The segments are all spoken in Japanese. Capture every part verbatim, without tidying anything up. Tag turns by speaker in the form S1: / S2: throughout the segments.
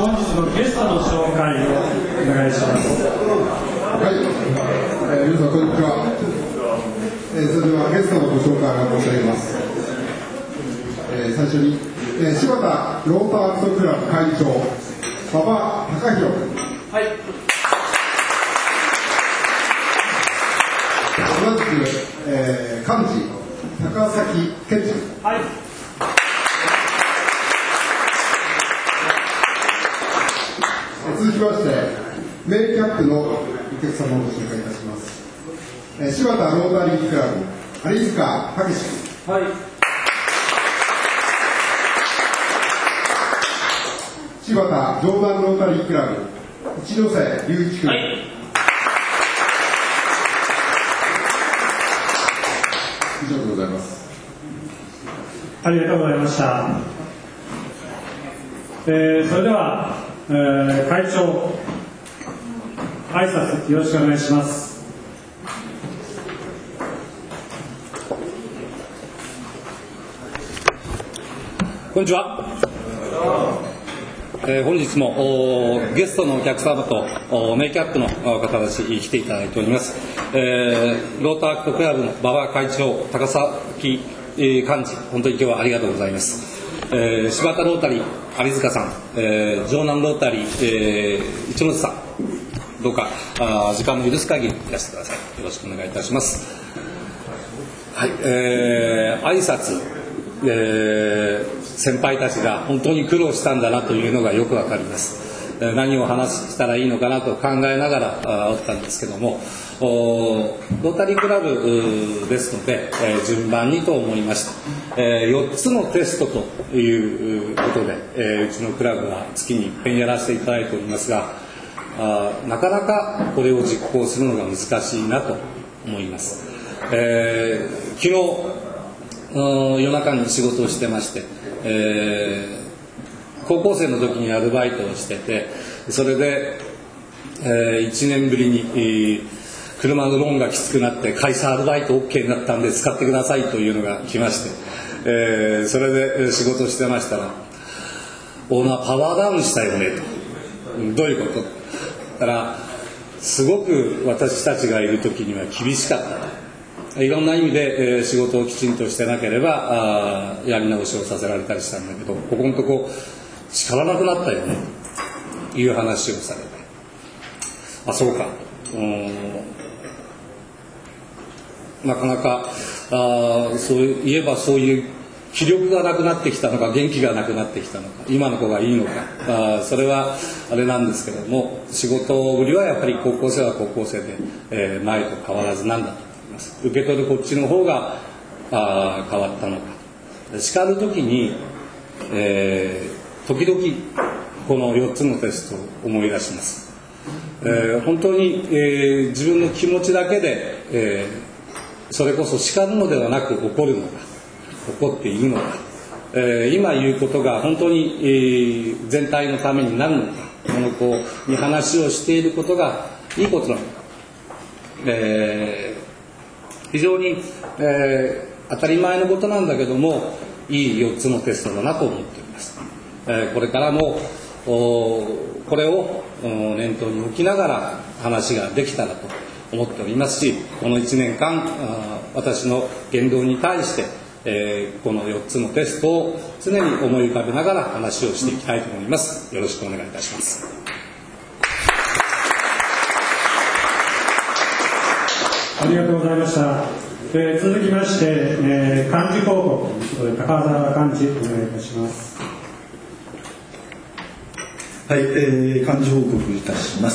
S1: 本日のゲストの紹介をお願いします。
S2: はい、えー、皆さんこんにちは。えー、それではゲストのご紹介を申し上げます。えー、最初に、えー、柴田ローターアクトクラブ会長馬場隆弘君。
S1: はい。
S2: 同じく、えー、幹事高崎健二君。
S1: はい。
S2: 続きましてメイキャップのお客様をご紹介いたします。えー、柴田ロータリークラブ有塚武志君。
S1: はい。
S2: 柴田城南ロータリークラブ一ノ瀬隆一君。はい。以上でございます。
S1: ありがとうございました。えー、それでは、えー、会長挨拶よろしくお願いします。
S3: こんにちは。えー、本日もゲストのお客様とメイキャップの方たちに来ていただいております。えー、ローターアクトクラブの馬場会長、高崎幹事、本当に今日はありがとうございます。えー、柴田ロータリー有塚さん、えー、城南ロータリー、えー、一ノ瀬さん、どうかあ時間の許す限りいらしてください。よろしくお願いいたします。はい、えー、挨拶、えー、先輩たちが本当に苦労したんだなというのがよくわかります。えー、何を話したらいいのかなと考えながらおったんですけども、ロータリークラブですので、えー、順番にと思いました。えー、よっつのテストということで、えー、うちのクラブは月にいっぺんやらせていただいておりますが、あなかなかこれを実行するのが難しいなと思います。えー、昨日夜中に仕事をしてまして、えー、高校生の時にアルバイトをしてて、それで、えー、いちねんぶりに、えー、車のローンがきつくなって会社アルバイト OK になったんで使ってくださいというのが来まして、えー、それで仕事をしてましたら、オーナーパワーダウンしたよねと。どういうことだったら、すごく私たちがいる時には厳しかったと。いろんな意味で、えー、仕事をきちんとしてなければあやり直しをさせられたりしたんだけど、ここのとこ力なくなったよねという話をされて、あ、そうか、うーん、なかなかあそういえばそういう気力がなくなってきたのか、元気がなくなってきたのか、今の子がいいのか、あそれはあれなんですけども、仕事ぶりはやっぱり高校生は高校生で、えー、前と変わらずなんだと思います。受け取るこっちの方があ変わったのか。叱る時に、えー、時々このよっつのテストを思い出します。えー、本当に、えー、自分の気持ちだけで、えー、それこそ叱るのではなく怒るのか、怒っているのか、えー、今言うことが本当に、えー、全体のためになるのか、この子に話をしていることがいいことなのか、えー、非常に、えー、当たり前のことなんだけどもいいよっつのテストだなと思っております。えー、これからもこれを念頭に置きながら話ができたらと思っておりますし、このいちねんかん私の言動に対して、えー、このよっつのテストを常に思い浮かべながら話をしていきたいと思います。よろしくお願いいたします。
S1: ありがとうございました。えー、続きまして、えー、幹事報告ということで高澤幹事お願いいたします。
S4: はい、えー、幹事報告いたします。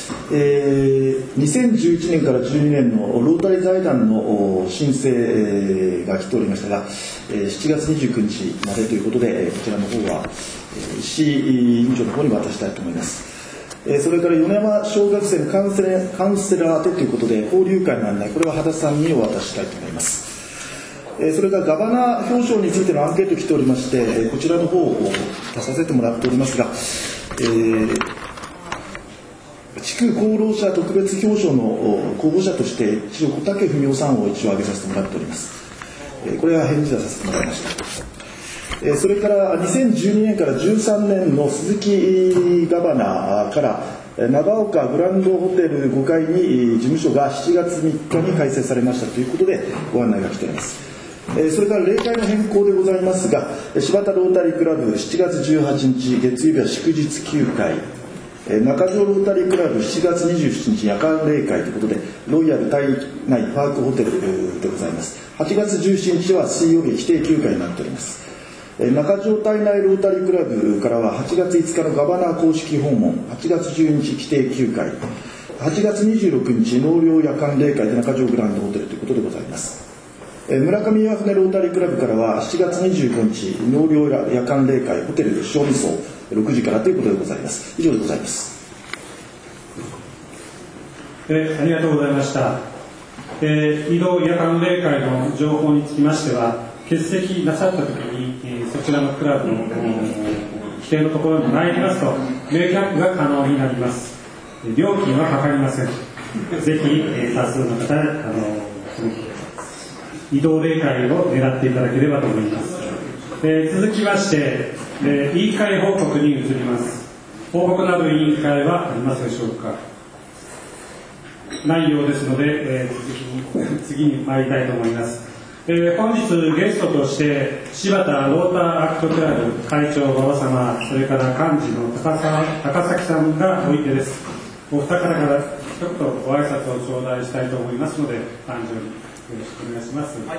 S4: えー、にせんじゅういちねんからじゅうにねんのロータリー財団の申請が来ておりましたが、しちがつにじゅうくにちまでということで、こちらの方は石井委員長の方に渡したいと思います。それから米山小学生のカウンセラー、カウンセラー宛てということで、交流会の案内、これは羽田さんにお渡ししたいと思います。それからガバナー表彰についてのアンケート来ておりまして、こちらの方を出させてもらっておりますが、えー、地区功労者特別表彰の候補者として一応小竹文夫さんを一応挙げさせてもらっております。これは返事出させてもらいました。 それからにせんじゅうにねんからじゅうさんねんの鈴木ガバナから長岡グランドホテルごかいに事務所がしちがつみっかに開設されましたということでご案内が来ています。それから例会の変更でございますが、柴田ロータリークラブしちがつじゅうはちにち月曜日は祝日休会、中条ロータリークラブしちがつにじゅうしちにち夜間例会ということでロイヤル体内パークホテルでございます。はちがつじゅうしちにちは水曜日規定休会になっております。中条体内ロータリークラブからははちがついつかのガバナー公式訪問、はちがつじゅうににち規定休会、はちがつにじゅうろくにち納涼夜間例会で中条グランドホテルということでございます。村上岩船ロータリークラブからはしちがつにじゅうごにち納涼夜間例会ホテル小味噌ろくじからということでございます。以上でございます。
S1: えありがとうございました。え移動夜間例会の情報につきましては、欠席なさったときに、えー、そちらのクラブの規定のところに参りますと冷却が可能になります。料金はかかりません。ぜひ、えー、多数の方、あの移動例会を狙っていただければと思います。えー、続きまして、えー、委員会報告に移ります。報告など委員会はありますでしょうか。ないようですので、えー、次に次に参りたいと思います。えー、本日ゲストとして柴田ローターアクトクラブ会長馬場様、それから幹事の 高, 沢高崎さんがおいでです。お二方から一言ご挨拶を頂戴したいと思いますので、壇上によろしくお願いします。はいはい、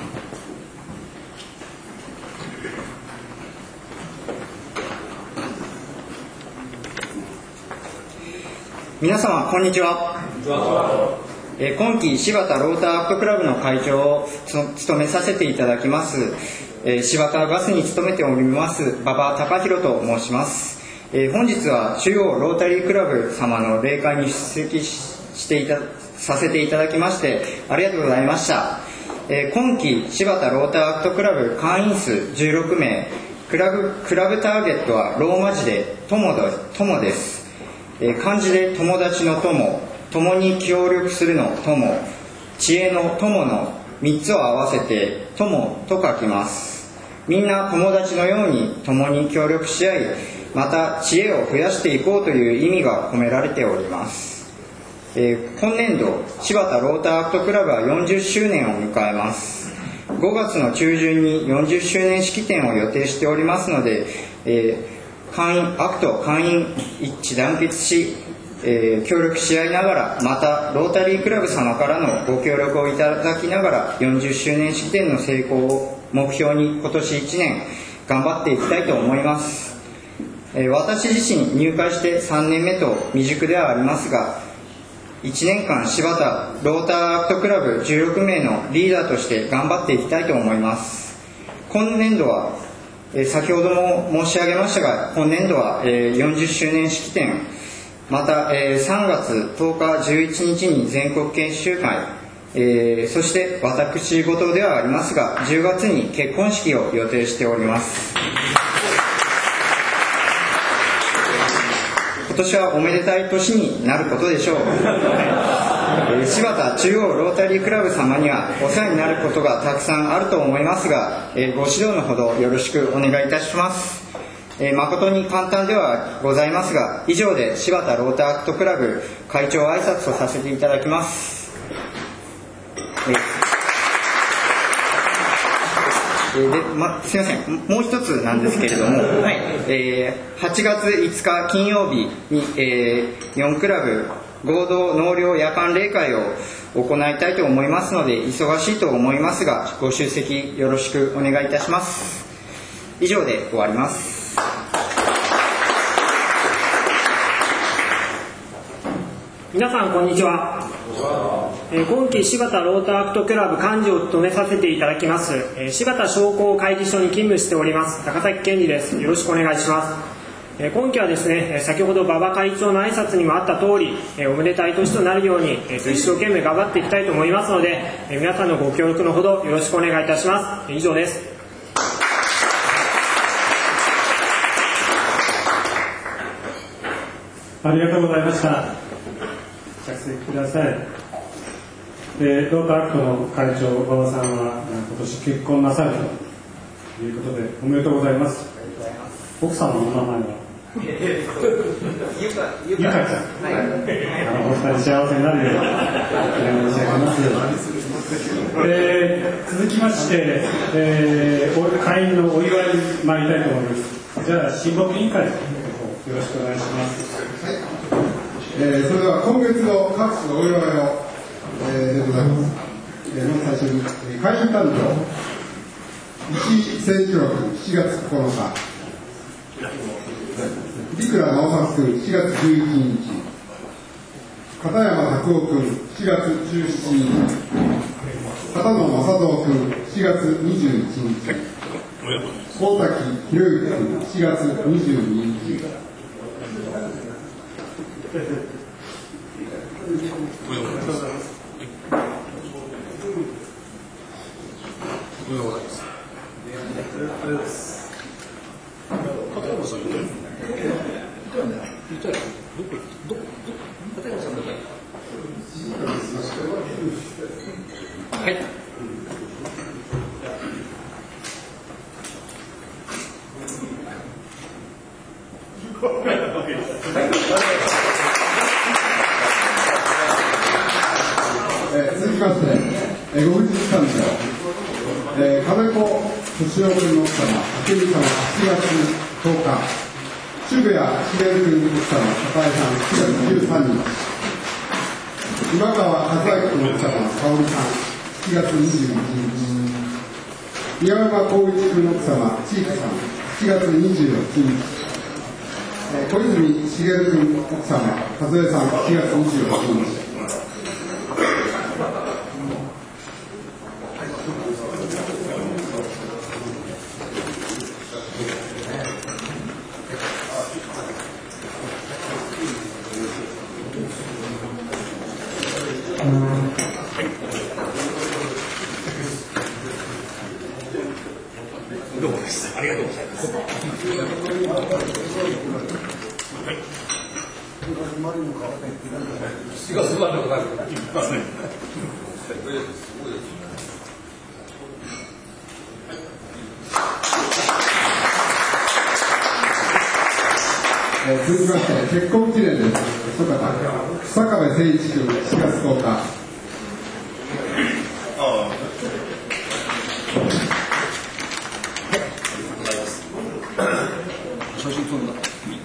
S5: 皆様こんにちは。えー、今期柴田ローターアクトクラブの会長を務めさせていただきます、えー、柴田ガスに勤めております馬場隆弘と申します。えー、本日は中央ロータリークラブ様の例会に出席していたさせていただきましてありがとうございました。えー、今期柴田ローターアクトクラブ会員数じゅうろくめい、クラブ、クラブターゲットはローマ字で友です。えー、漢字で友達の友、共に協力するの友、知恵の友のみっつを合わせて友と書きます。みんな友達のように共に協力し合い、また知恵を増やしていこうという意味が込められております。えー、今年度柴田ローターアクトクラブはよんじゅっしゅうねんを迎えます。ごがつの中旬によんじゅっしゅうねん式典を予定しておりますので、えー、会員アクト会員一致団結し、えー、協力し合いながら、またロータリークラブ様からのご協力をいただきながらよんじゅっしゅうねん式典の成功を目標に今年いちねん頑張っていきたいと思います。えー、私自身入会してさんねんめと未熟ではありますが、いちねんかん柴田ローターアクトクラブじゅうろくめいのリーダーとして頑張っていきたいと思います。今年度は、えー、先ほども申し上げましたが、今年度は、えー、よんじゅっしゅうねん式典、また、えー、さんがつとおかじゅういちにちに全国研修会、えー、そして私事ではありますがじゅうがつに結婚式を予定しております。今年はおめでたい年になることでしょう。えー、柴田中央ロータリークラブ様にはお世話になることがたくさんあると思いますが、えー、ご指導のほどよろしくお願いいたします。えー、誠に簡単ではございますが、以上で柴田ローターアクトクラブ会長挨拶をさせていただきます。えーえーでま、すみません、もう一つなんですけれども、はいえー、はちがついつか金曜日に、えー、よんクラブ合同納涼夜間例会を行いたいと思いますので、忙しいと思いますがご出席よろしくお願いいたします。以上で終わります。
S6: 皆さんこんにちは。えー、今期柴田ローターアクトクラブ幹事を務めさせていただきます、えー、柴田商工会議所に勤務しております高崎健二です。よろしくお願いします。えー、今期はですね、先ほど馬場会長の挨拶にもあった通り、えー、おめでたい年となるように、えー、と一生懸命頑張っていきたいと思いますので、えー、皆さんのご協力のほどよろしくお願いいたします。以上です。
S1: ありがとうございました。着席ください。えー、ローターアクトの会長馬場さんは今年結婚なさるとということでおめでとうございます。奥様のお名前はゆかゆかちゃん、はい、あのお二人幸せになるようにお願い申し上げます。えー、続きまして、えー、会員のお祝いに参りたいと思います。じゃあ親睦委員会よろしくお願いします。
S2: はい、えー、それでは今月の各種のお祝いを、えー、でございます。えー、まず最初に、えー、会員誕生一千一六しちがつここのか、三倉直作君しがつじゅういちにち、片山拓夫君しがつじゅうしちにち、片野正人君しがつにじゅういちにち、大滝博之君しがつにじゅうににち、
S3: はい。
S2: えー、続きまして、えー、ご夫人誕生、えー、金子敏夫君の奥様、明美様しちがつとおか、渋谷茂君の奥様、高江さんしちがつじゅうさんにち、今川和明君の奥様、香織さんしちがつにじゅういちにち、宮山光一君の奥様、千佳さんしちがつにじゅうはちにち、えー、小泉茂君の奥様、和江さんしちがつにじゅうはちにち、
S3: どうもです。ありがとうございます。しがつまでございますね。
S2: えー、続きまして結婚記念です。一方、草壁誠一君しがつとおか。
S3: 写真撮るんだ。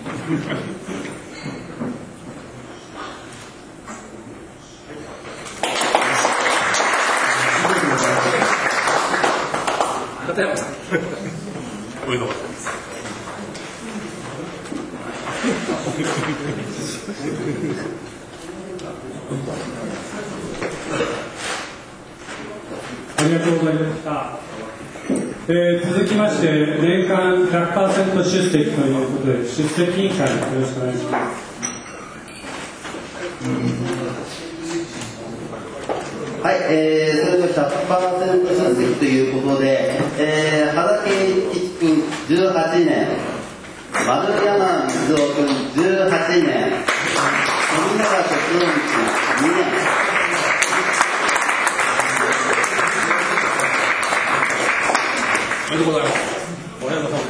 S3: 片山さん。おめでとうございます。
S1: ありがとうございました。えー、続きまして年間 ひゃくパーセント 出席ということで出席委員会よろしくお願いします。
S7: はい、えー、それでは ひゃくパーセント 出席ということで、えー、原敬一君じゅうはちねん、丸山水尾君じゅうはちねん、富永哲夫君にねん。
S3: おめでとうございます。おめでとうございます。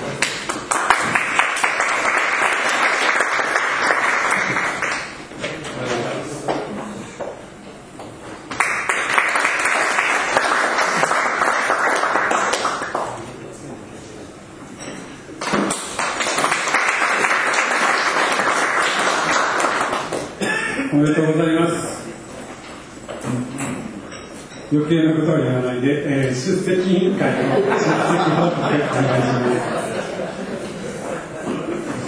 S1: おめでとうございます。余計なことは言わないで、えー、出席委員会の出席報告をお願いします。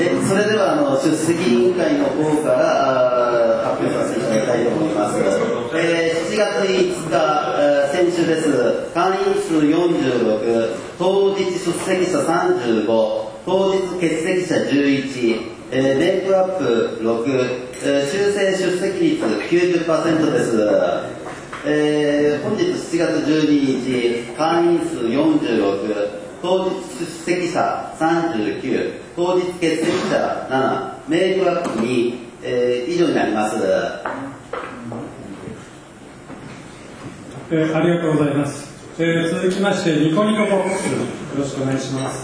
S7: でそれではあの出席委員会の方から発表させていただきたいと思います。えー、しちがついつか、えー、先週です。会員数よんじゅうろく、当日出席者さんじゅうご、当日欠席者じゅういち、えー、レンクアップろく、えー、修正出席率 きゅうじゅっパーセント です。えー、本日しちがつじゅうににち、会員数よんじゅうろく、当日出席者さんじゅうきゅう、当日欠席者なな、メールアップに、えー、以上になります。
S1: えー、ありがとうございます。 えー、続きましてニコニコボックス、よろしくお願いします。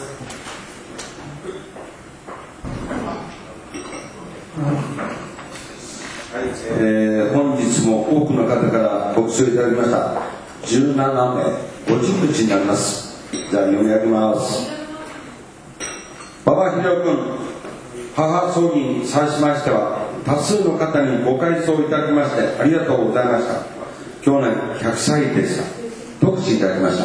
S8: はい、えー、本日も多くの方からご視聴いただきましたじゅうななめいご人物になります。じゃあ読み上げます。馬場秀夫君、母葬儀に際しましては多数の方にご回答いただきましてありがとうございました。去年ひゃくさいでした。特使いただきました。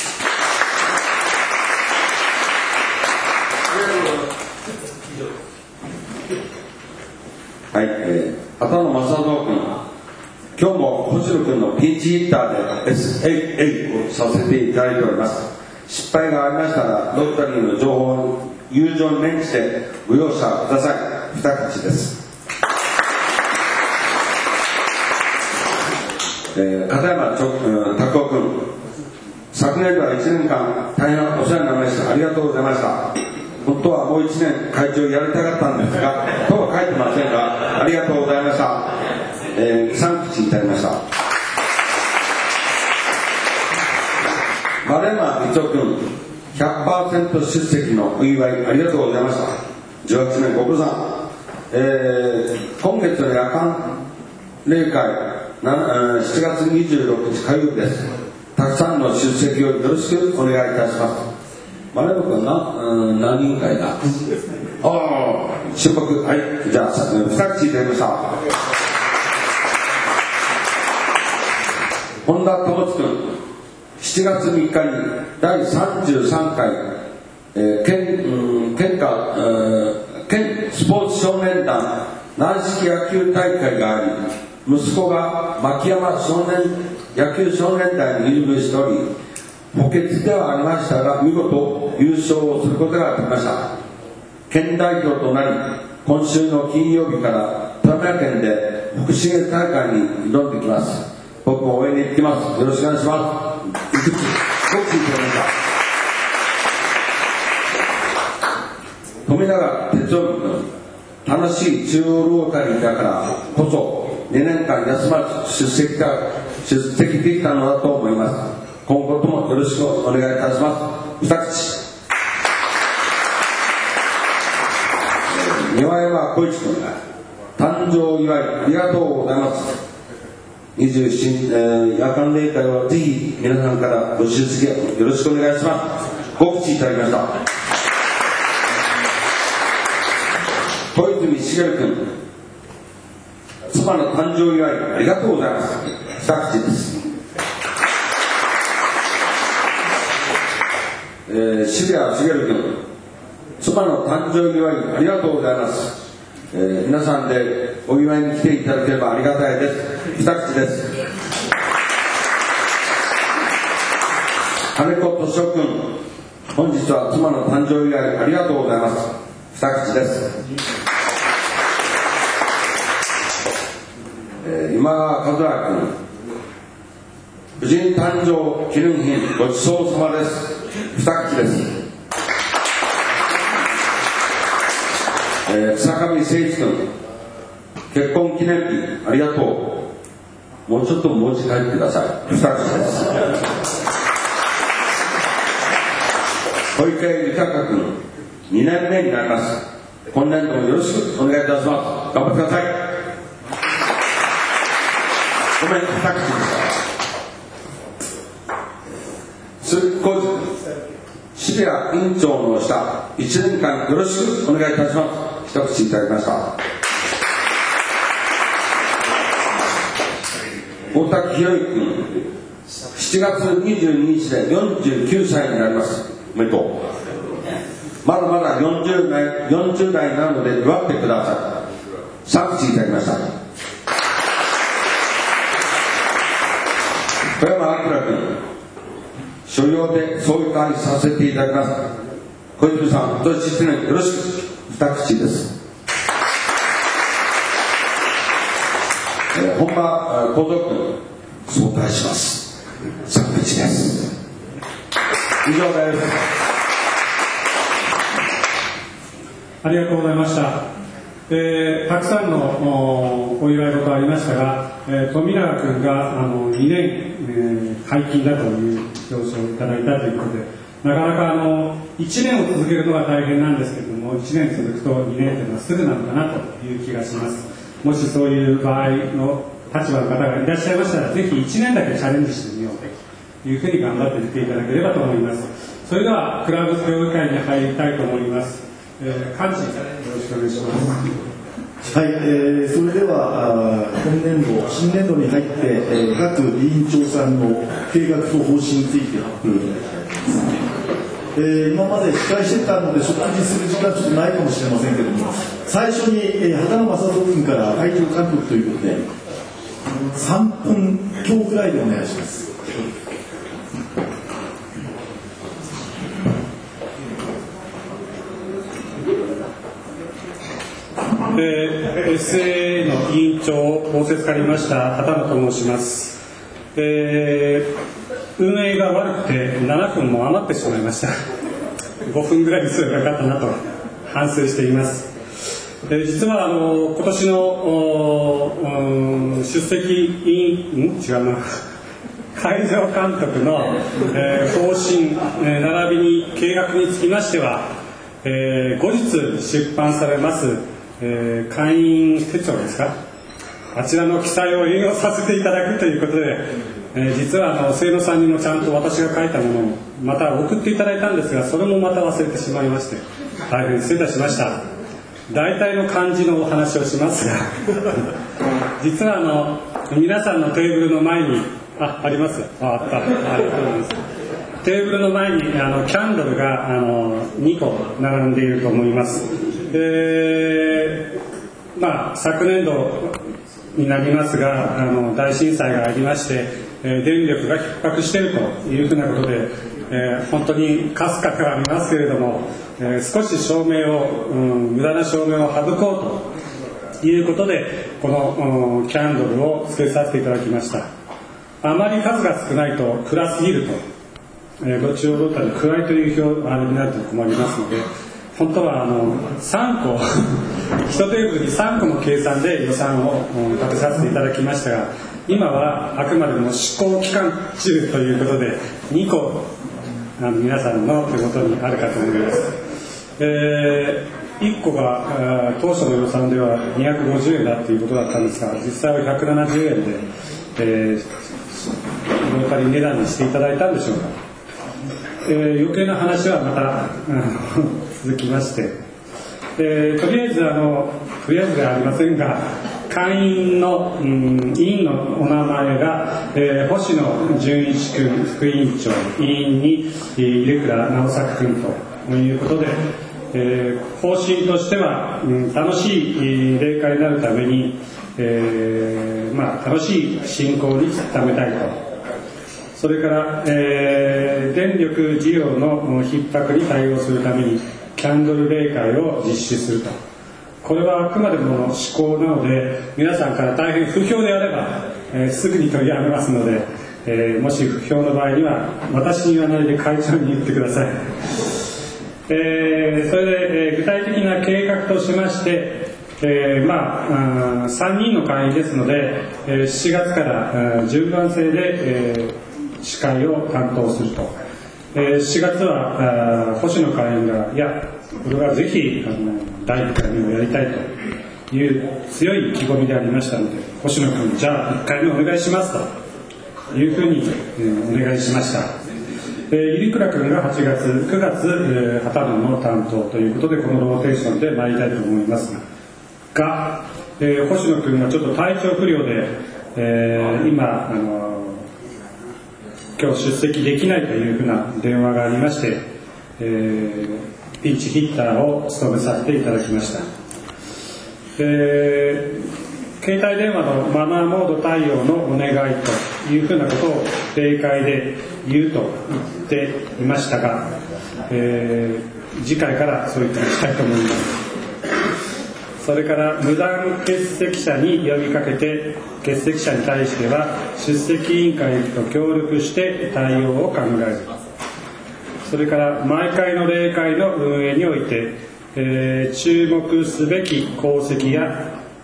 S8: はい、えー、畑野正蔵君、今日も星野君のピンチヒッターで エスエーエー をさせていただいております。失敗がありましたらロッタリーの情報を友情に免じてご容赦ください。二口です。えー、片山拓夫君、昨年度はいちねんかん大変お世話になりました。ありがとうございました。本当はもういちねん会長やりたかったんですがとは書いてませんがありがとうございました。えー、さん口いただきました。丸山一夫君、ひゃくパーセント 出席のお祝いありがとうございました。じゅうはちねんご苦労さん、えー、今月の夜間例会しちがつにじゅうろくにち火曜日です。たくさんの出席をよろしくお願いいたします。丸山君は何、何人会だ。ああ、出国、はい、じゃあ二口いただきました。本田智津君、しちがつみっかにだいさんじゅうさんかい、えー、県、うん、県下、えー、県スポーツ少年団軟式野球大会があり、息子が牧山少年野球少年団に入部しており、補欠ではありましたが見事優勝をすることができました。県代表となり、今週の金曜日から富山県で福重大会に挑んできます。僕も応援に行ってきます。よろしくお願いします。ごくいただきました。富永哲夫君、楽しい中央ロータリーだからこそにねんかん休まず出席が出席できたのだと思います。今後ともよろしくお願いいたします。二口。庭山浩一君、誕生祝いありがとうございます。にじゅうしち、えー、夜間例会はぜひ皆さんからご出席よろしくお願いします。ご口いただきました。小泉茂君、妻の誕生祝いありがとうございます。二口です。えー、渋谷茂君、妻の誕生祝いありがとうございます。えー、皆さんでお祝いに来ていただければありがたいです。二口です。金子敏夫君、本日は妻の誕生祝いありがとうございます。二口です。えー、今川和明君、無事に誕生記念品ごちそうさまです。二口です。えー、草上誠一君、結婚記念日ありがとう。もうちょっと持ち帰ってください。二口です。小池豊君、にねんめになります。今年度もよろしくお願いいたします。頑張ってください。ごめん、二口でした。鈴木浩二君、渋谷委員長の下いちねんかんよろしくお願いいたします。一口いただきました。大滝博之君、しちがつにじゅうににちでよんじゅうきゅうさいになります。おめでとう。まだまだよんじゅうだい、よんじゅうだいなので祝ってください。さん口いただきました。小山明君、所要で総会させていただきます。小泉さん、今年いちねんよろしく。二口です。えー、本間幸三君、早退します。三口です。以上です。
S1: ありがとうございました。えー、たくさんの お, お祝い事ありましたが、 えー、富永君があのにねん、えー、解禁だという表彰をいただいたということで、なかなかあのいちねんを続けるのが大変なんですけれども、いちねん続くとにねんというのはすぐなのかなという気がします。もしそういう場合の立場の方がいらっしゃいましたら、ぜひいちねんだけチャレンジしてみようというふうに頑張ってみていただければと思います。それではクラブ協議会に入りたいと思います。えー、幹事よろしくお願いします。
S4: はい、えー、それでは今年度新年度に入って、えー、各委員長さんの計画と方針について発表いただきたいと思います。えー、今まで司会してたので食事する時間ちょっとないかもしれませんけれども、最初に、えー、畑野正人君から会長監督ということでさんぷん強ぐらいでお願いします。
S1: えー、エスエー の委員長を仰せつかりました畑野と申します。えー、運営が悪くてななふんも余ってしまいました。ごふんぐらいにすればよかったなと反省しています。えー、実はあの今年の出席委員ん違うな会場監督の、えー、方針、えー、並びに計画につきましては、えー、後日出版されますえー、会員手帳ですか、あちらの記載を引用させていただくということで、えー、実はあの清野さんにもちゃんと私が書いたものをまた送っていただいたんですが、それもまた忘れてしまいまして大変失礼いたしました。大体の漢字のお話をしますが実はあの皆さんのテーブルの前に あ, ありますああったありがとうございます。テーブルの前にあのキャンドルがあのにこ並んでいると思います。でまあ、昨年度になりますがあの大震災がありまして、えー、電力が逼迫しているというふうなことで、えー、本当にかすかではありますけれども、えー、少し照明を、うん、無駄な照明を省こうということでこの、うん、キャンドルをつけさせていただきました。あまり数が少ないと暗すぎると、えー、どっちをどったり暗いという表あれになると困りますので、本当はあのさんこいちテーブルにさんこの計算で予算を立てさせていただきましたが、今はあくまでも試行期間中ということでにこあの皆さんの手元にあるかと思います。えー、いっこが当初の予算ではにひゃくごじゅうえんだということだったんですが、実際はひゃくななじゅうえんで、えー、ロータリー値段にしていただいたんでしょうか。えー、余計な話はまた続きまして、えー、とりあえずあのとりあえずではありませんが、会員の、うん、委員のお名前が、えー、星野純一君副委員長、委員に入倉直作君ということで、えー、方針としては、うん、楽しい例会になるために、えーまあ、楽しい進行に努めたいと。それから、えー、電力需要の逼迫に対応するためにキャンドル例会を実施すると。これはあくまでもの思考なので、皆さんから大変不評であれば、えー、すぐに取りやめますので、えー、もし不評の場合には私に言わないで会長に言ってください。えー、それで、えー、具体的な計画としまして、えーまあ、さんにんの会員ですので、えー、しちがつから順番制で、えー司会を担当すると、えー、しがつは星野会員がいやこれはぜひあのだいいっかいめをやりたいという強い意気込みでありましたので、星野君じゃあいっかいめお願いしますというふうに、えー、お願いしました。えー、入倉君がはちがつくがつ、えー、畑野の担当ということでこのローテーションで参りたいと思いますが、がえー、星野君がちょっと体調不良で、えー、今あの今日出席できないというふうな電話がありまして、えー、ピンチヒッターを務めさせていただきました。えー、携帯電話のマナーモード対応のお願いというふうなことを例会で言うと言っていましたが、えー、次回からそういったにしたいと思います。それから無断欠席者に呼びかけて、欠席者に対しては出席委員会と協力して対応を考える。それから毎回の例会の運営において、えー、注目すべき功績や、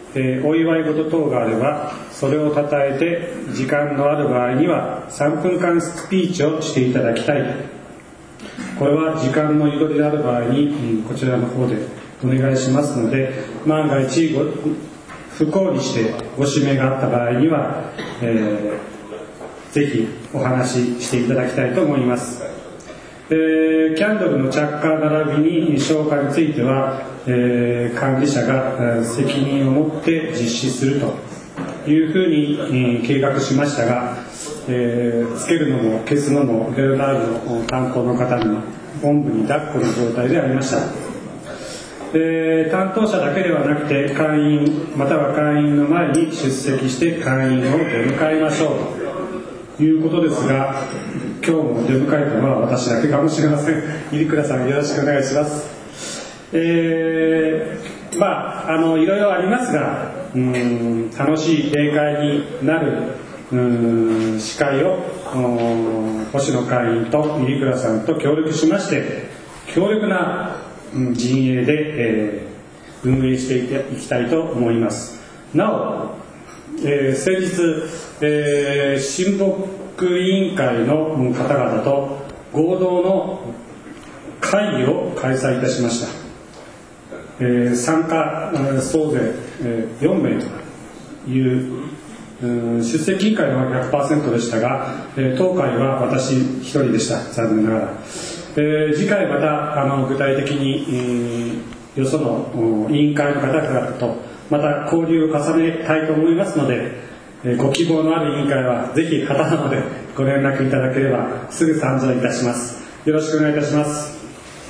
S1: えー、お祝い事等があればそれをたたえて、時間のある場合にはさんぷんかんスピーチをしていただきたい。これは時間のゆとりである場合に、うん、こちらの方でお願いしますので、万が一ご不幸にしてご指名があった場合には、えー、ぜひお話ししていただきたいと思います。えー、キャンドルの着火並びに消火については、えー、管理者が、えー、責任を持って実施するというふうに、えー、計画しましたが、えー、つけるのも消すのもベルナールの担当の方におんぶに抱っこの状態でありました。えー、担当者だけではなくて会員または会員の前に出席して会員を出迎えましょうということですが、今日も出迎えたのは私だけかもしれません。入倉さんよろしくお願いします。えー、まああのいろいろありますが、うーん楽しい例会になるうーん司会を星野会員と入倉さんと協力しまして、強力な陣営で、えー、運営していきたいと思います。なお、えー、先日、えー、親睦委員会の方々と合同の会議を開催いたしました。えー、参加総勢、えー、よんめいという出席委員会は ひゃくパーセント でしたが、えー、当会は私一人でした。残念ながら、えー、次回またあの具体的に、えー、よその委員会の方々とまた交流を重ねたいと思いますので、えー、ご希望のある委員会はぜひ片方でご連絡いただければすぐ参上いたします。よろしくお願いいたします。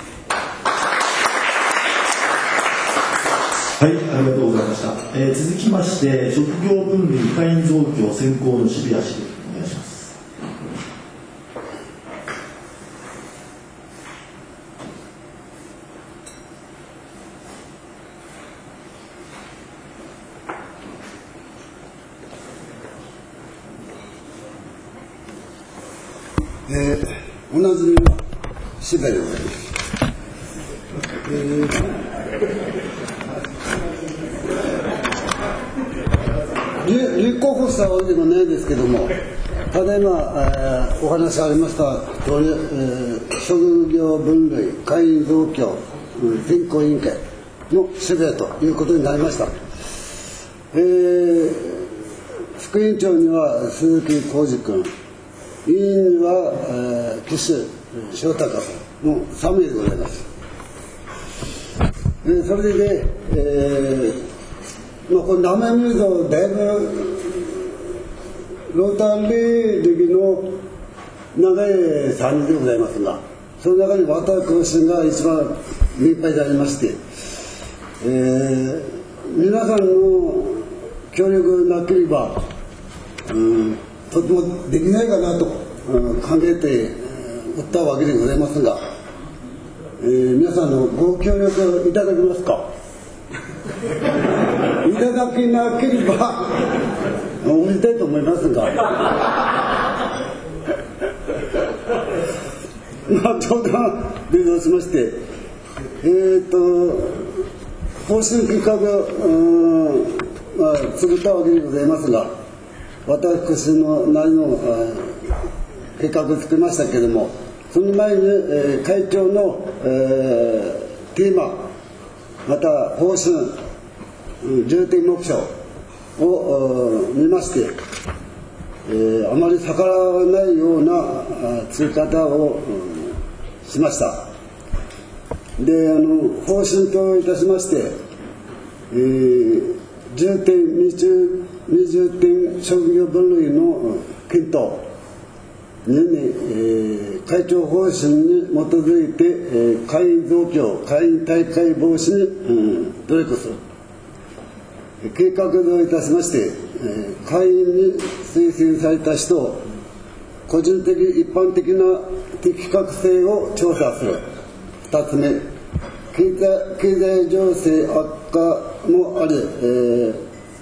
S4: はい、ありがとうございました。えー、続きまして職業分類会員増強選考の渋谷氏でお願いします。
S9: えー、おなじみの渋谷でございます。えー立候補したわけでもないですけども、ただいま、えー、お話ありました通り、えー、職業分類会員増強選考委員会の渋谷ということになりました。えー、副委員長には鈴木浩二君、委員には、えー、岸翔太さんのさんめいでございます。えー、それで、えーまあ、これ名前見るとだいぶロータリー歴の長いさんにんでございますが、その中に私が一番年配でありまして、えー、皆さんの協力なければ、うん、とてもできないかなと、うん、考えておったわけでございますが、えー、皆さんのご協力いただけますか。いただけなければ終わりたいと思いますがまあ冗談でどうしまして、えーと方針計画を、まあ、作ったわけでございますが、私のなりの計画を作りましたけれども、その前に、えー、会長の、えー、テーマまた方針重点目標を見まして、えー、あまり逆らわないような作り方をしました。で、あの方針といたしまして、えー、重点にじゅうてん職業分類の検討に、えー、会長方針に基づいて、えー、会員増強会員大会防止に、うん、努力する計画といたしまして、えー、会員に推薦された人を個人的一般的な適格性を調査する。ふたつめ、経済、経済情勢悪化もあり、えー、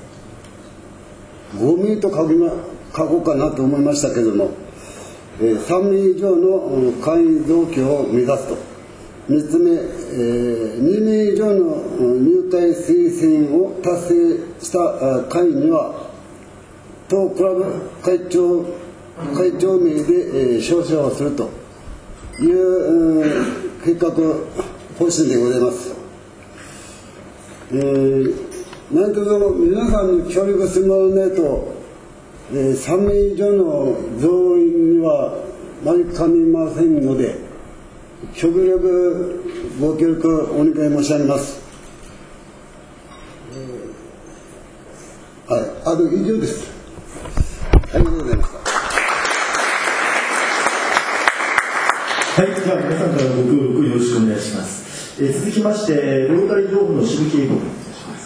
S9: ごめいと書こうかなと思いましたけれども、えー、さんめい以上の会員増強を目指すとみっつめ、えー、にめい以上の入会推薦を達成した会には当クラブ会長会長名で、えー、証書をするという、うん、計画方針でございます。えー、何卒皆さんに協力してもらわないと、えー、さんめい以上の増員にはなりかねませんので、極力ご協力お願い申し上げます。えー、はい、あと以上です。ありがとうございました。
S4: はい、じゃあ皆さんからご協力よろしくお願いします。えー、続きましてロータリー情報の支部警部をお願いします。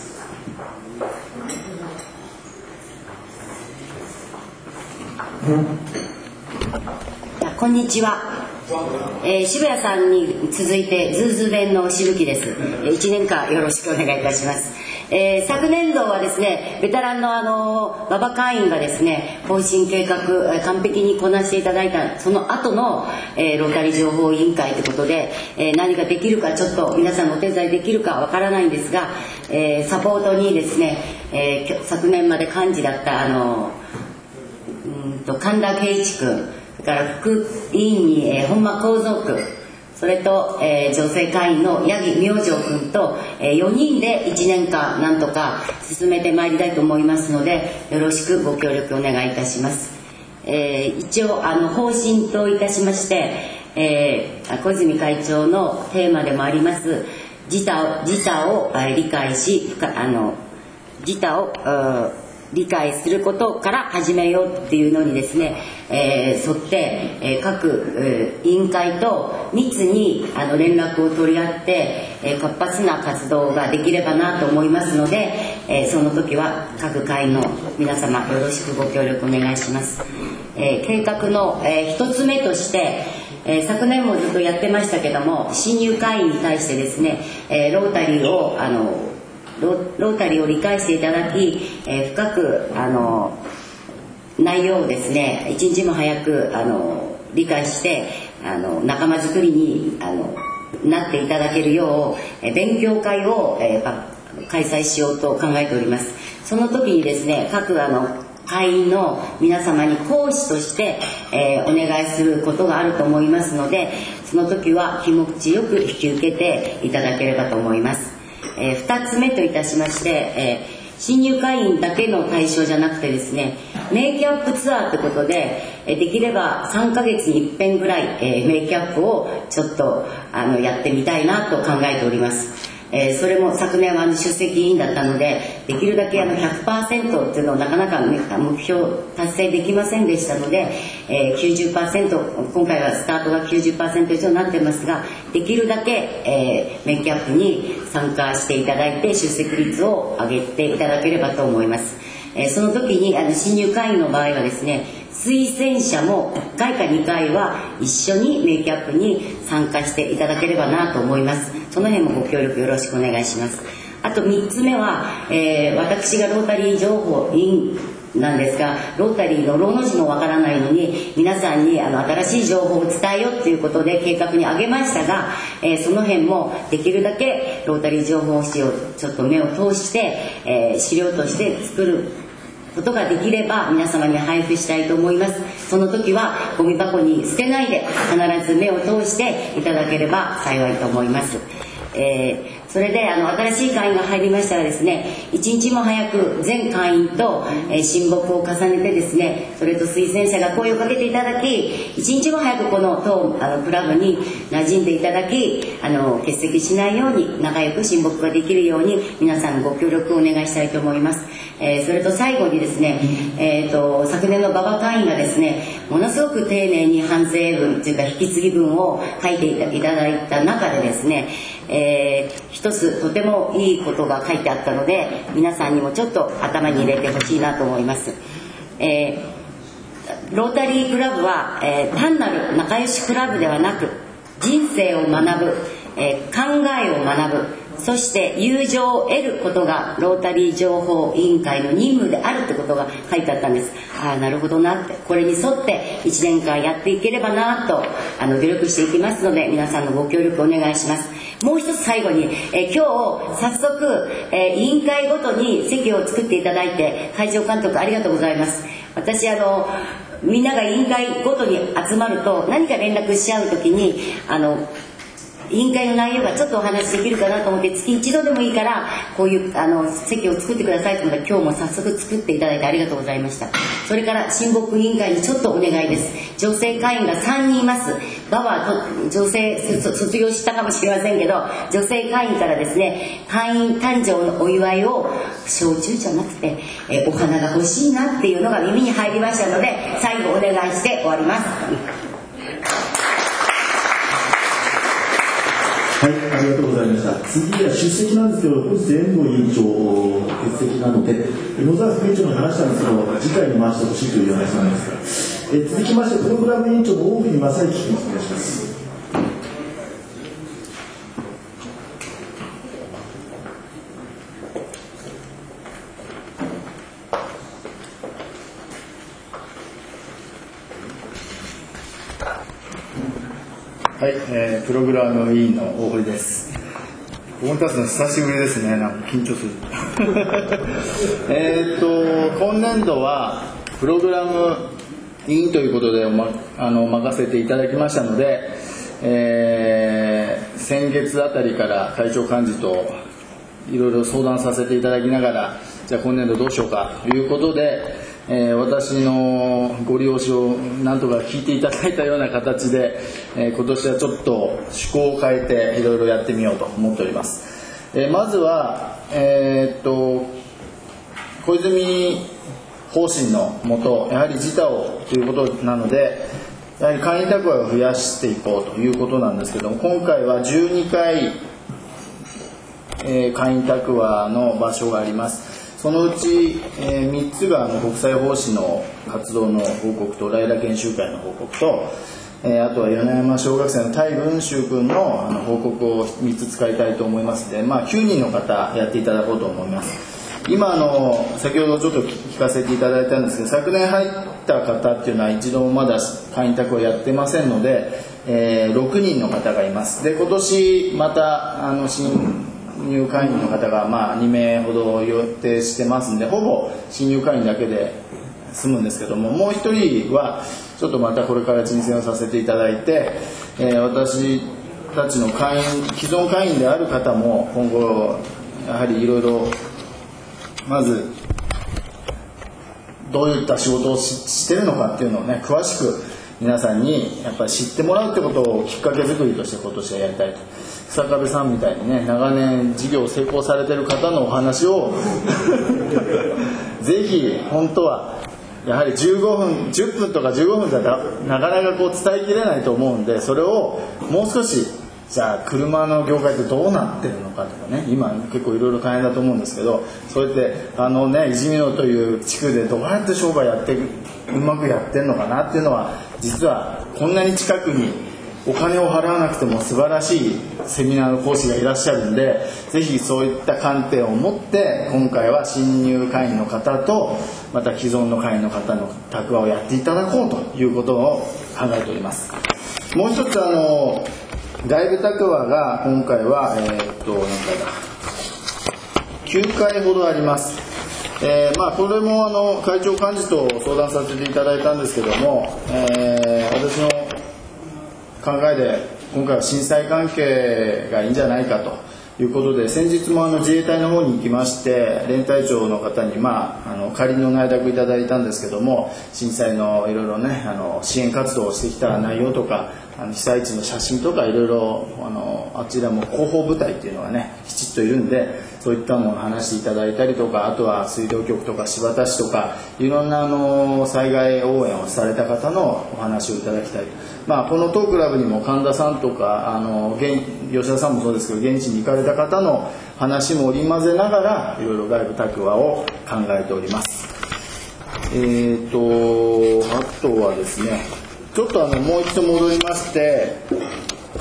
S10: うん、こんにちは。えー、渋谷さんに続いてズーズー弁のしぶきです。いちねんかんよろしくお願いいたします。えー、昨年度はですね、ベテランのあの馬場会員がですね、方針計画完璧にこなしていただいたその後の、えー、ロータリー情報委員会ということで、えー、何ができるかちょっと皆さんのお手伝いできるかわからないんですが、えー、サポートにですね、えー、昨年まで幹事だったあのうんと神田圭一君、それから副委員に、えー、本間幸三君、それと、えー、女性会員の八木明星君と、えー、よにんでいちねんかんなんとか進めてまいりたいと思いますので、よろしくご協力お願いいたします。えー、一応あの方針といたしまして、えー、小泉会長のテーマでもあります自他を、自他を理解し、あの自他を理解することから始めようっていうのにですね、えー、沿って、えー、各、えー、委員会と密にあの連絡を取り合って、えー、活発な活動ができればなと思いますので、えー、その時は各会の皆様よろしくご協力お願いします。えー、計画の、えー、一つ目として、えー、昨年もずっとやってましたけども、新入会員に対してですね、えー、ロータリーをあのロ, ロータリーを理解していただき、えー、深くあの内容をですね一日も早くあの理解してあの仲間づくりにあのなっていただけるよう、えー、勉強会を、えー、開催しようと考えております。その時にですね、各あの会員の皆様に講師として、えー、お願いすることがあると思いますので、その時は気持ちよく引き受けていただければと思います。えー、ふたつめといたしまして、えー、新入会員だけの対象じゃなくてですね、メイキャップツアーということで、えー、できればさんかげつにいっぺんぐらい、えー、メイキャップをちょっとあのやってみたいなと考えております。えー、それも昨年はあの出席委員だったので、できるだけあの ひゃくパーセント っていうのをなかなか目標達成できませんでしたので、えー、きゅうじゅっパーセント、今回はスタートが きゅうじゅっパーセント 以上になってますが、できるだけ、えー、メイキャップに参加していただいて出席率を上げていただければと思います。えー、その時にあの新入会員の場合はですね、推薦者もいっかいかにかいは一緒にメイキャップに参加していただければなと思います。その辺もご協力よろしくお願いします。あとみっつめは、えー、私がロータリー情報委員なんですが、ロータリーのローの字もわからないのに皆さんにあの新しい情報を伝えようということで計画に挙げましたが、えー、その辺もできるだけロータリー情報誌をちょっと目を通して、えー、資料として作ることができれば皆様に配布したいと思います。その時はゴミ箱に捨てないで必ず目を通していただければ幸いと思います。えー、それであの新しい会員が入りましたらですね、一日も早く全会員と、えー、親睦を重ねてですね、それと推薦者が声をかけていただき、一日も早くこの当あのクラブに馴染んでいただき、あの欠席しないように仲良く親睦ができるように皆さんご協力をお願いしたいと思います。えー、それと最後にですね、えー、と昨年の馬場会員がですね、ものすごく丁寧に反省文というか引き継ぎ文を書いていただいた中でですね、えー、一つとてもいいことが書いてあったので、皆さんにもちょっと頭に入れてほしいなと思います。えー、ロータリークラブは、えー、単なる仲良しクラブではなく、人生を学ぶ、えー、考えを学ぶ、 そして友情を得ることがロータリー情報委員会の任務であるってことが書いてあったんです。ああ、なるほどなって、これに沿っていちねんかんやっていければなとあの努力していきますので、皆さんのご協力お願いします。もう一つ最後に、えー、今日早速、えー、委員会ごとに席を作っていただいて、会長監督ありがとうございます。私あのみんなが委員会ごとに集まると何か連絡し合うときにあの委員会の内容がちょっとお話しできるかなと思って、月一度でもいいからこういうあの席を作ってくださいと思って、今日も早速作っていただいてありがとうございました。それから親睦委員会にちょっとお願いです。女性会員がさんにんいます。ババと女性卒業したかもしれませんけど、女性会員からですね、会員誕生のお祝いを焼酎じゃなくてえお花が欲しいなっていうのが耳に入りましたので、最後お願いして終わります。
S4: はい、ありがとうございました。次は出席なんですけど、本日遠藤委員長欠席なので、野沢副委員長に話したんですけど、次回に回してほしいという話なんですが、え続きましてプログラム委員長の大國正幸君、お願いします。
S11: はい、えー、プログラム委員の大堀です。ここに立つの久しぶりですね。なんか緊張する。えっと今年度はプログラム委員ということで、ま、あの任せていただきましたので、えー、先月あたりから会長幹事といろいろ相談させていただきながら、じゃあ今年度どうしようかということで、えー、私のご利用しをなんとか聞いていただいたような形で、えー、今年はちょっと趣向を変えていろいろやってみようと思っております。えー、まずは、えー、っと小泉方針のもと、やはり自他をということなので、やはり会員宅配を増やしていこうということなんですけども、今回はじゅうにかい、えー、会員宅配の場所があります。そのうち、えー、みっつがあの国際奉仕の活動の報告と、来楽研修会の報告と、えー、あとは米山小学生の対文集君 の, あの報告をみっつ使いたいと思いますので、まあ、きゅうにんの方やっていただこうと思います。今あの先ほどちょっと聞かせていただいたんですけど、昨年入った方っていうのは一度もまだ会員宅をやってませんので、えー、ろくにんの方がいます。で今年またあの新入会員の方がまあにめいほど予定してますんで、ほぼ新入会員だけで済むんですけども、もう一人はちょっとまたこれから人選をさせていただいて、えー、私たちの会員既存会員である方も今後やはりいろいろまずどういった仕事を し, してるのかっていうのをね、詳しく皆さんにやっぱり知ってもらうってことをきっかけ作りとして今年はやりたいと。草壁さんみたいにね、長年事業を成功されてる方のお話をぜひ本当はやはりじゅうごふんじゅっぷんとかじゅうごふんじゃなかなかこう伝えきれないと思うんで、それをもう少しじゃあ車の業界ってどうなってるのかとかね、今結構いろいろ大変だと思うんですけど、そうやってあのね、いじみのという地区でどうやって商売やってうまくやってるのかなっていうのは、実はこんなに近くにお金を払わなくても素晴らしいセミナーの講師がいらっしゃるんで、ぜひそういった観点を持って今回は新入会員の方とまた既存の会員の方の宅配をやっていただこうということを考えております。もう一つあの外部宅配が今回は、えー、っと何回だきゅうかいほどあります。えーまあ、これもあの会長幹事と相談させていただいたんですけども、えー、私の考えで今回は震災関係がいいんじゃないかということで、先日もあの自衛隊の方に行きまして、連隊長の方に、まあ、あの仮の内諾いただいたんですけども、震災のいろいろね、あの支援活動をしてきた内容とか、あの被災地の写真とかいろいろ あのあちらも広報部隊っていうのがねきちっといるんで、そういったのを話していただいたりとか、あとは水道局とか新発田市とかいろんなあの災害応援をされた方のお話をいただきたい。まあ、この当クラブにも神田さんとかあの現吉田さんもそうですけど、現地に行かれた方の話も織り交ぜながらいろいろ外部宅配を考えております。えーとあとはですね、ちょっとあのもう一度戻りまして、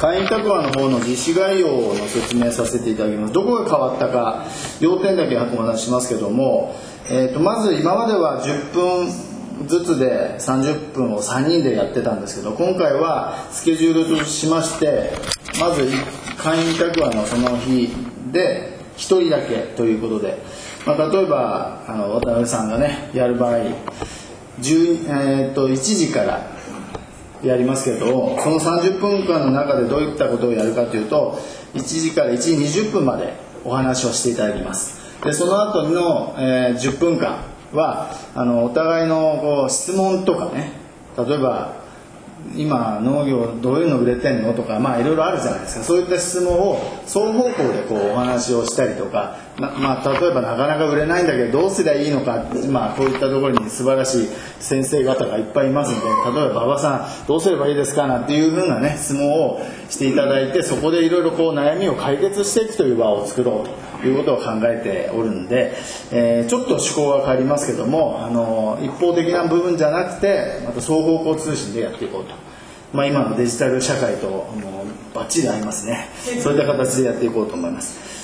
S11: 会員宅話の方の実施概要の説明させていただきます。どこが変わったか要点だけお話ししますけども、えー、とまず今まではじゅっぷんずつでさんじゅっぷんをさんにんでやってたんですけど、今回はスケジュールとしまして、まず会員宅話のその日でひとりだけということで、まあ、例えばあの渡辺さんがねやる場合、じゅう、えー、といちじからやりますけど、そのさんじゅっぷんかんの中でどういったことをやるかというと、いちじからいちじにじゅっぷんまでお話をしていただきます。でその後の、えー、じゅっぷんかんはあのお互いのこう質問とかね、例えば今農業どういうの売れてんのとか、まあいろいろあるじゃないですか。そういった質問を双方向でこうお話をしたりとか、ままあ、例えばなかなか売れないんだけどどうすりゃいいのか、まあ、こういったところに素晴らしい先生方がいっぱいいますので、例えば馬場さんどうすればいいですかなんていうふうなね質問をしていただいて、そこでいろいろこう悩みを解決していくという場を作ろうということを考えておるんで、えー、ちょっと趣向は変わりますけども、あの一方的な部分じゃなくてまた双方向通信でやっていこうと。まあ、今のデジタル社会ともうバッチリ合いますね。そういった形でやっていこうと思います。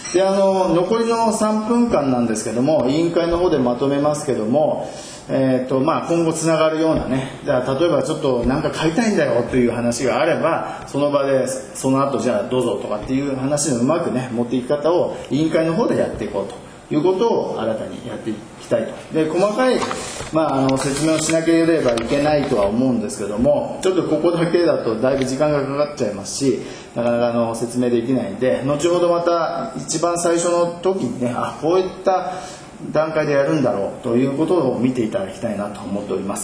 S11: であの残りのさんぷんかんなんですけども、委員会の方でまとめますけども、えーとまあ、今後つながるようなね、じゃあ例えばちょっとなんか買いたいんだよという話があれば、その場でその後じゃあどうぞとかっていう話のうまくね持っていき方を委員会の方でやっていこうということを新たにやっていきたいと。で細かい、まあ、あの説明をしなければいけないとは思うんですけども、ちょっとここだけだとだいぶ時間がかかっちゃいますし、なかなかあの説明できないんで、後ほどまた一番最初の時にね、あこういった段階でやるんだろうということを見ていただきたいなと思っております。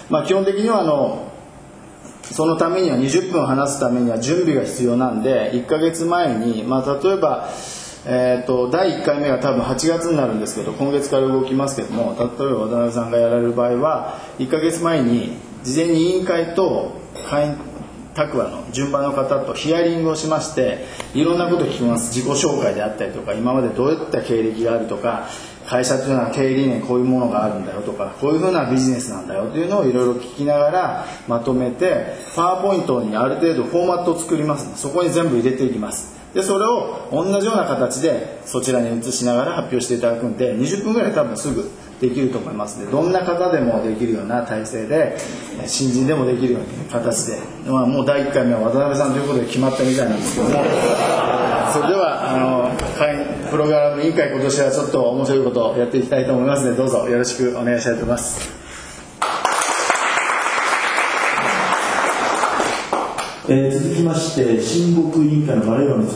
S11: まあ、基本的にはあのそのためにはにじゅっぷん話すためには準備が必要なんで、いっかげつまえに、まあ、例えばえー、とだいいっかいめが多分はちがつになるんですけど、今月から動きますけども、例えば渡辺さんがやられる場合はいっかげつまえに事前に委員会と会員宅話の順番の方とヒアリングをしまして、いろんなことを聞きます。自己紹介であったりとか、今までどういった経歴があるとか、会社というのは経営理念こういうものがあるんだよとか、こういうふうなビジネスなんだよというのをいろいろ聞きながらまとめて、パワーポイントにある程度フォーマットを作りますので、そこに全部入れていきます。でそれを同じような形でそちらに移しながら発表していただくんで、にじゅっぷんぐらい多分すぐできると思いますので、どんな方でもできるような体制で、新人でもできるような形で、まあ、もうだいいっかいめは渡辺さんということで決まったみたいなんですけども、それではあの会員プログラム委員会、今年はちょっと面白いことをやっていきたいと思いますので、どうぞよろしくお願いしたいと思います。
S4: えー、続きまして親睦委員会の丸山です。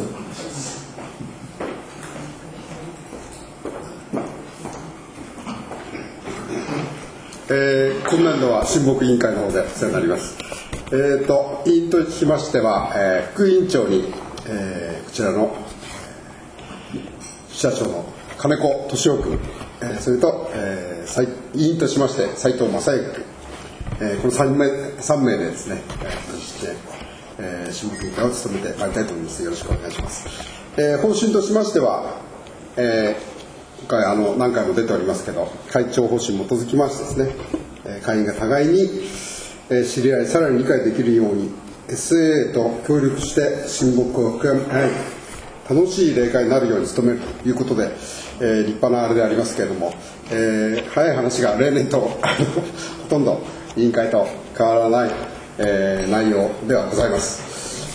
S2: えー、今年度は親睦委員会の方でお世話になります。えー、と委員としましては、えー、副委員長に、えー、こちらの社長の金子俊夫君、えー、それと、えー、委員としまして斉藤正幸君、えー、この 3, 名さん名でですね、えー、そしてえー、親睦委員会を務めてまいりたいと思います。よろしくお願いします。えー、方針としましては、えー、今回あの何回も出ておりますけど、会長方針に基づきましてですね、えー、会員が互いに、えー、知り合いさらに理解できるように エスエー と協力して親睦を深め、はい、楽しい例会になるように努めるということで、えー、立派なあれでありますけれども、えー、早い話が例年とほとんど委員会と変わらないえー、内容ではございます。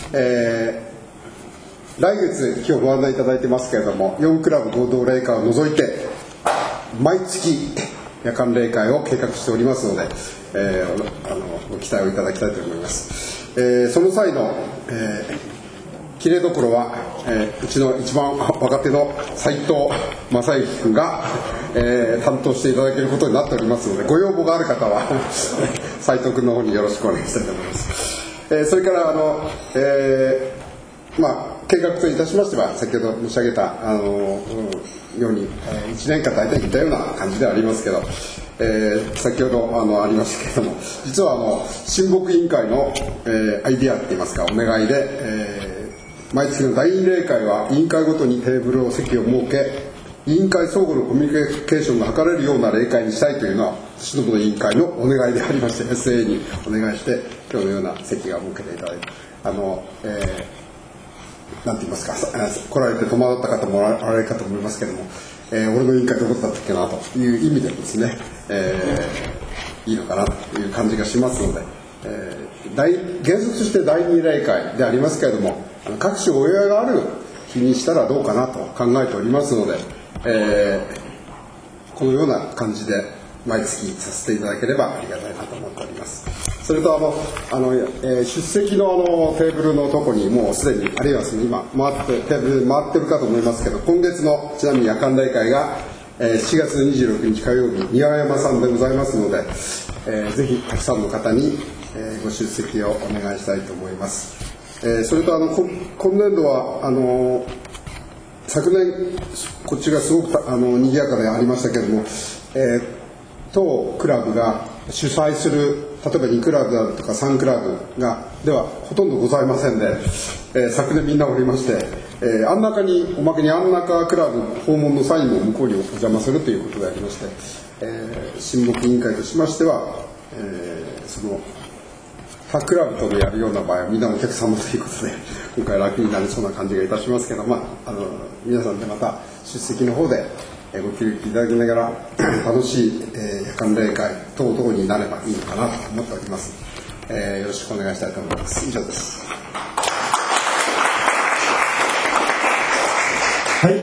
S2: えー、来月今日ご案内いただいてますけれども、よんクラブ合同例会を除いて毎月夜間例会を計画しておりますので、えー、あのご期待をいただきたいと思います。えー、その際の、えー、切れどころは、えー、うちの一番若手の斉藤正幸君が、えー、担当していただけることになっておりますので、ご要望がある方は斉藤君の方によろしくお願いしたいと思います。えー、それからあの、えー、まあ計画といたしましては先ほど申し上げたあの、うん、ように、えー、いちねんかん大体似たような感じではありますけど、えー、先ほどあのありましたけれども、実はあの親睦委員会の、えー、アイディアっていいますかお願いで、えー、毎月の第二例会は委員会ごとにテーブルを席を設け、委員会相互のコミュニケーションが図れるような例会にしたいというのは私どもの委員会のお願いでありまして、 エスエー にお願いして今日のような席が設けていただいて、あの、えーなんて言いますか、来られて戸惑った方もおられるかと思いますけども、えー、俺の委員会どこだったっけなという意味でですね、えー、いいのかなという感じがしますので、えー、大原則としてだいに例会でありますけれども、各種お祝いがある日にしたらどうかなと考えておりますので、えー、このような感じで毎月させていただければありがたいなと思っております。それとあのあの、えー、出席のあのテーブルのとこにもうすでにあるいはですね、今回ってテーブル回ってるかと思いますけど、今月のちなみに夜間例会が、えー、しちがつにじゅうろくにち火曜日庭山さんでございますので、えー、ぜひたくさんの方に、えー、ご出席をお願いしたいと思います。えー、それとあの今年度はあの昨年こっちがすごくあの賑やかでありましたけれども、えー、当クラブが主催する例えばにクラブであるとかさんクラブがではほとんどございませんで、えー、昨年みんなおりまして、えー、あん中におまけにあん中クラブ訪問の際にも向こうにお邪魔するということでありまして、えー、親睦委員会としましては、えー、その他クラブとでやるような場合はみんなお客様ということで今回楽になりそうな感じがいたしますけど、まあ、あの皆さんでまた出席の方でご協力いただきながら楽しい、えー、夜間例会等々になればいいのかなと思っております。えー、よろしくお願いしたいと思います。以上です。